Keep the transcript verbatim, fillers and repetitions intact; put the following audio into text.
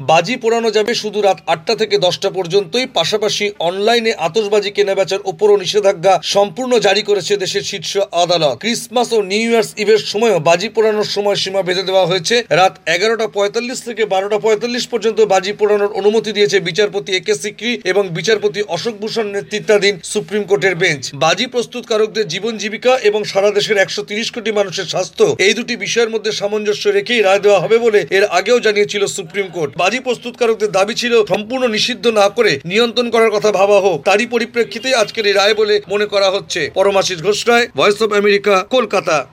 বাজি পোড়ানো যাবে শুধু রাত আটটা থেকে দশটা পর্যন্তই। পাশাপাশি অনলাইনে আতশবাজি কেনাবেচার উপরও নিষেধাজ্ঞা সম্পূর্ণ জারি করেছে দেশের শীর্ষ আদালত। ক্রিসমাস ও নিউ ইয়ার্স ইভের সময়ও বাজি পোড়ানোর সময় সীমা বেঁধে দেওয়া হয়েছে। রাত এগারোটা পঁয়তাল্লিশ থেকে বারোটা পঁয়তাল্লিশ পর্যন্ত বাজি পোড়ানোর অনুমতি দিয়েছে বিচারপতি এ কে সিকরি এবং বিচারপতি অশোক ভূষণ নেতৃত্বাধীন সুপ্রিম কোর্টের বেঞ্চ। বাজি প্রস্তুতকারকদের জীবন জীবিকা এবং সারা দেশের একশো তিরিশ কোটি মানুষের স্বাস্থ্য, এই দুটি বিষয়ের মধ্যে সামঞ্জস্য রেখেই রায় দেওয়া হবে বলে এর আগেও জানিয়েছিল সুপ্রিম কোর্ট। বাজি প্রস্তুতকারকদের দাবি ছিল সম্পূর্ণ নিষিদ্ধ না করে নিয়ন্ত্রণ করার কথা ভাবা হোক। তারই পরিপ্রেক্ষিতে আজকের এই রায় বলে মনে করা হচ্ছে। Paramashis Ghosh Roy, voice of America, Kolkata.